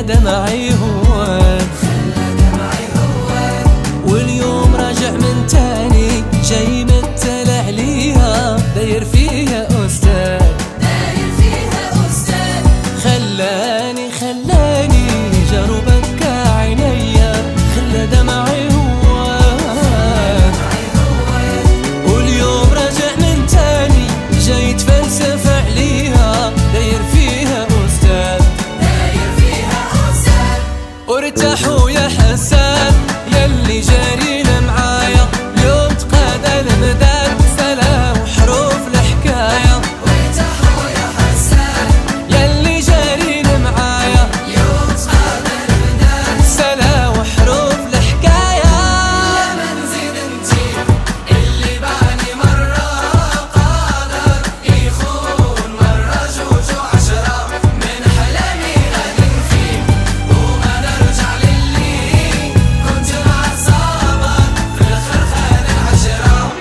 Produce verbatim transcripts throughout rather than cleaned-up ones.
خلى دمعي هوان واليوم راجع من تاني جاي متلع ليها داير فيها أستاذ خلاني خلاني جارو بكى عينيا خلى دمعي هوان واليوم راجع من تاني جاي يتفلسف عليها داير فيها أستاذ وارتاحوا يا حسان يلي جارين معايا اليوم تقاد المداد سلا وحروف الحكاية وارتاحوا يا حسان يلي جارين معايا اليوم تقاد المداد سلا وحروف الحكاية لما نزيد انتي اللي بعني مرة قادر يخون مرة جوج وعشرة من حلمي غادي فيه وما نرجع للي كنت مع الصابر في الاخر خان العشرة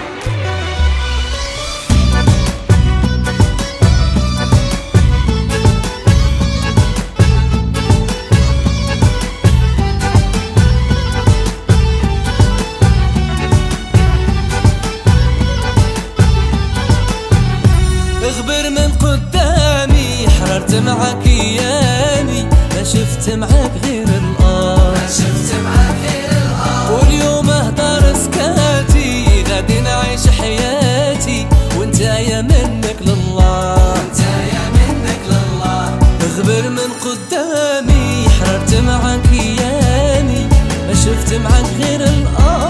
اخبر من قدامي حررت معاك ايامي ما شفت معاك غير الارض ما شفت معاك غير الارض واليوم اهدر سكاتي غادي نعيش حياتي وانت يا منك لله انت يا منك لله اخبر من قدامي حررت معاك ايامي ما شفت معاك غير الارض